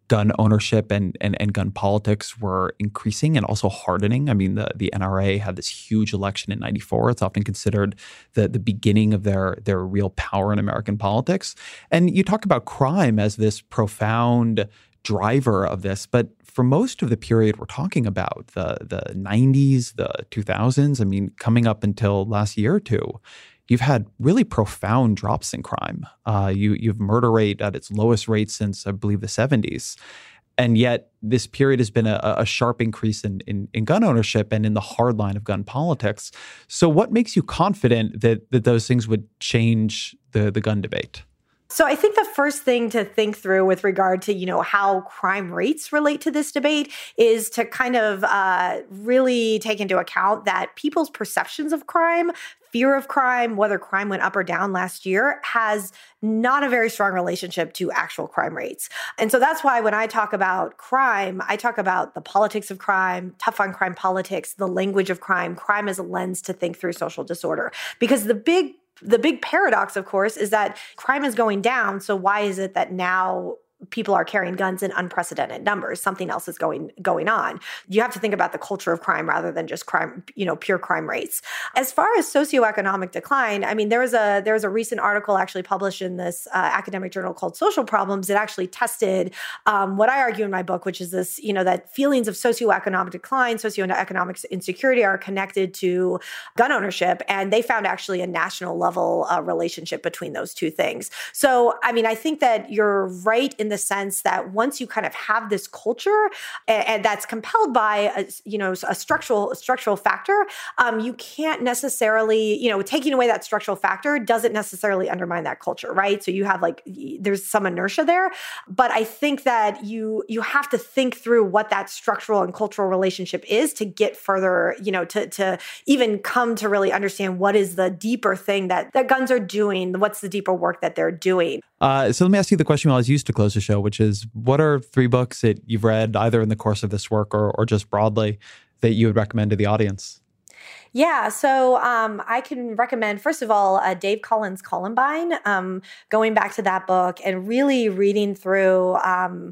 gun ownership and, and, and gun politics were increasing and also hardening. I mean, the, the N R A had this huge election in ninety-four. It's often considered the, the beginning of their, their real power in American politics. And you talk about crime as this profound driver of this, but for most of the period we're talking about, the, the nineties, the two thousands, I mean, coming up until last year or two, you've had really profound drops in crime. Uh, you, you've murder rate at its lowest rate since, I believe, the seventies. And yet this period has been a, a sharp increase in, in, in gun ownership and in the hard line of gun politics. So what makes you confident that, that those things would change the, the gun debate? So I think the first thing to think through with regard to, you know, how crime rates relate to this debate is to kind of uh, really take into account that people's perceptions of crime, fear of crime, whether crime went up or down last year, has not a very strong relationship to actual crime rates. And so that's why when I talk about crime, I talk about the politics of crime, tough on crime politics, the language of crime, crime as a lens to think through social disorder. Because the big The big paradox, of course, is that crime is going down. So why is it that now people are carrying guns in unprecedented numbers? Something else is going going on. You have to think about the culture of crime rather than just crime, you know, pure crime rates. As far as socioeconomic decline, I mean, there was a there was a recent article actually published in this uh, academic journal called Social Problems that actually tested um, what I argue in my book, which is this, you know, that feelings of socioeconomic decline, socioeconomic insecurity are connected to gun ownership, and they found actually a national level uh, relationship between those two things. So, I mean, I think that you're right in the sense that once you kind of have this culture and, and that's compelled by a, you know, a structural a structural factor, um, you can't necessarily, you know, taking away that structural factor doesn't necessarily undermine that culture, right? So you have like, there's some inertia there, but I think that you you have to think through what that structural and cultural relationship is to get further, you know, to to even come to really understand what is the deeper thing that, that guns are doing, what's the deeper work that they're doing. Uh, so let me ask you the question we always use to close the show, which is, what are three books that you've read either in the course of this work or, or just broadly that you would recommend to the audience? Yeah, so um, I can recommend, first of all, uh, Dave Collins' Columbine, um, going back to that book and really reading through um,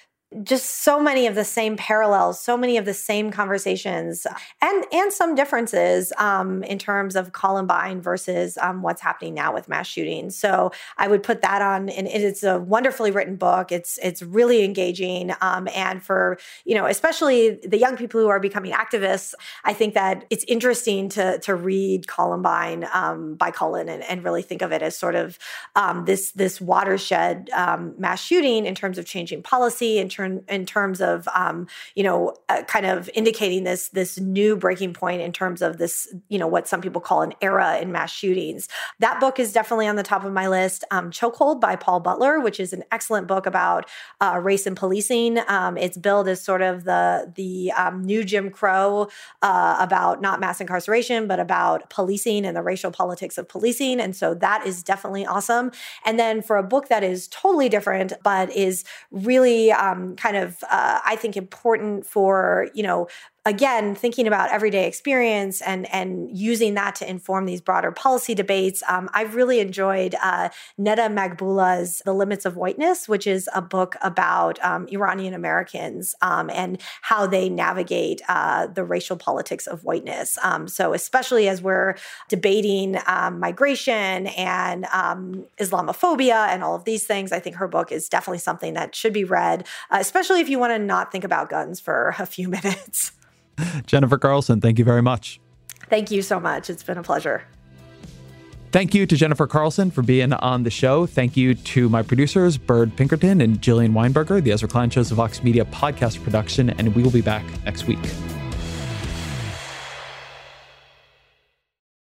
just so many of the same parallels, so many of the same conversations, and and some differences um, in terms of Columbine versus um, what's happening now with mass shootings. So I would put that on, and it's a wonderfully written book. It's it's really engaging, um, and for you know, especially the young people who are becoming activists, I think that it's interesting to to read Columbine um, by Cullen and, and really think of it as sort of um, this this watershed um, mass shooting in terms of changing policy, in terms in terms of, um, you know, uh, kind of indicating this this new breaking point in terms of this, you know, what some people call an era in mass shootings. That book is definitely on the top of my list. Um, Chokehold by Paul Butler, which is an excellent book about uh, race and policing. Um, it's billed as sort of the, the um, new Jim Crow uh, about not mass incarceration, but about policing and the racial politics of policing. And so that is definitely awesome. And then for a book that is totally different, but is really um, kind of, uh, I think, important for, you know, again, thinking about everyday experience and and using that to inform these broader policy debates. Um, I've really enjoyed uh, Neda Magbullah's The Limits of Whiteness, which is a book about um, Iranian Americans um, and how they navigate uh, the racial politics of whiteness. Um, so especially as we're debating um, migration and um, Islamophobia and all of these things, I think her book is definitely something that should be read, uh, especially if you want to not think about guns for a few minutes. Jennifer Carlson, thank you very much. Thank you so much. It's been a pleasure. Thank you to Jennifer Carlson for being on the show. Thank you to my producers, Bird Pinkerton and Jillian Weinberger. The Ezra Klein Show's a Vox Media podcast production, and we will be back next week.